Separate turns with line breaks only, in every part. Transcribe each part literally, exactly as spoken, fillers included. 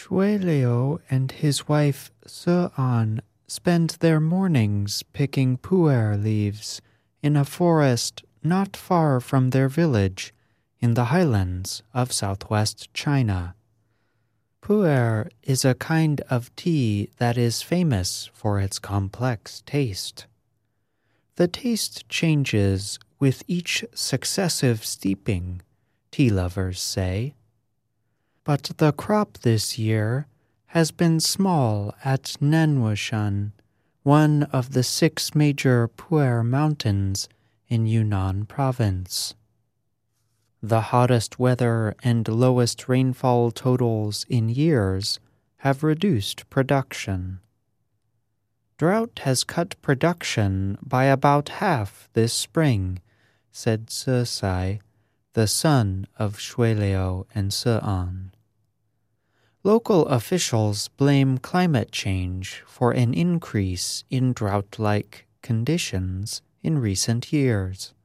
Shui Liu and his wife Se An spend their mornings picking pu'er leaves in a forest not far from their village in the highlands of southwest China. Pu'er is a kind of tea that is famous for its complex taste. The taste changes with each successive steeping, tea lovers say. But the crop this year has been small at Nanwushan, one of the six major pu'er mountains in Yunnan province. The hottest weather and lowest rainfall totals in years have reduced production. Drought has cut production by about half this spring, said Se Sai, the son of Shui Liu and Se An. Local officials blame climate change for an increase in drought-like conditions in recent years.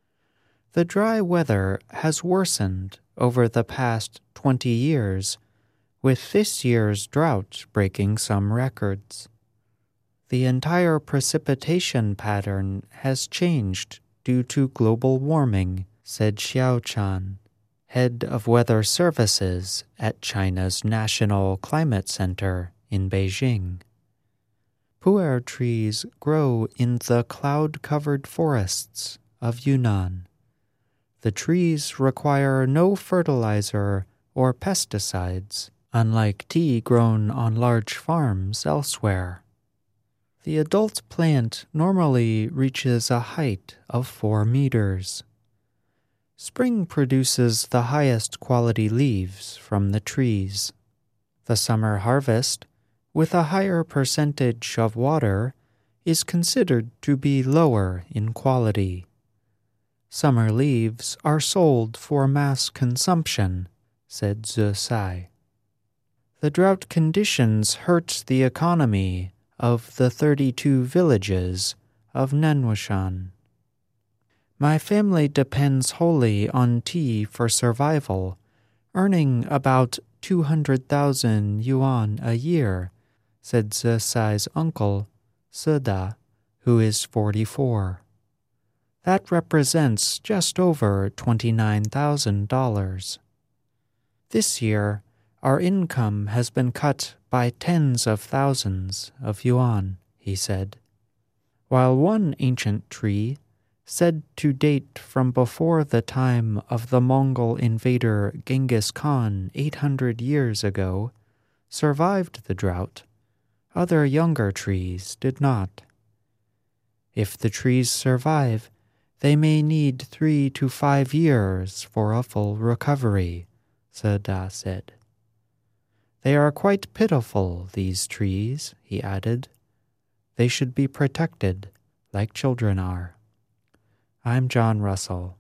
The dry weather has worsened over the past twenty years, with this year's drought breaking some records. The entire precipitation pattern has changed due to global warming, said Xiao Chan, head of weather services at China's National Climate Center in Beijing. Pu'er trees grow in the cloud-covered forests of Yunnan. The trees require no fertilizer or pesticides, unlike tea grown on large farms elsewhere. The adult plant normally reaches a height of four meters. Spring produces the highest quality leaves from the trees. The summer harvest, with a higher percentage of water, is considered to be lower in quality. Summer leaves are sold for mass consumption, said Se Sai. The drought conditions hurt the economy of the thirty-two villages of Nanwushan. My family depends wholly on tea for survival, earning about two hundred thousand yuan a year, said Se Sai's uncle, Se Da, who is forty-four. That represents just over twenty-nine thousand dollars. This year, our income has been cut by tens of thousands of yuan, he said. While one ancient tree, said to date from before the time of the Mongol invader Genghis Khan eight hundred years ago, survived the drought, other younger trees did not. If the trees survive, they may need three to five years for a full recovery, Se Da said. They are quite pitiful, these trees, he added. They should be protected, like children are. I'm John Russell.